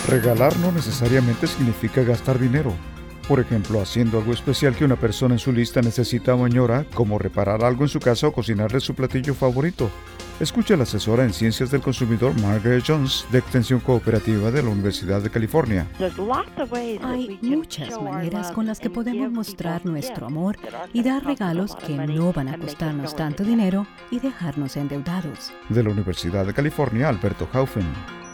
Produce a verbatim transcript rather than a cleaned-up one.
Regalar no necesariamente significa gastar dinero. Por ejemplo, haciendo algo especial que una persona en su lista necesita o añora, como reparar algo en su casa o cocinarle su platillo favorito. Escucha a la asesora en Ciencias del Consumidor Margaret Jones, de Extensión Cooperativa de la Universidad de California. Hay muchas maneras con las que podemos mostrar nuestro amor y dar regalos que no van a costarnos tanto dinero y dejarnos endeudados. De la Universidad de California, Alberto Haufen.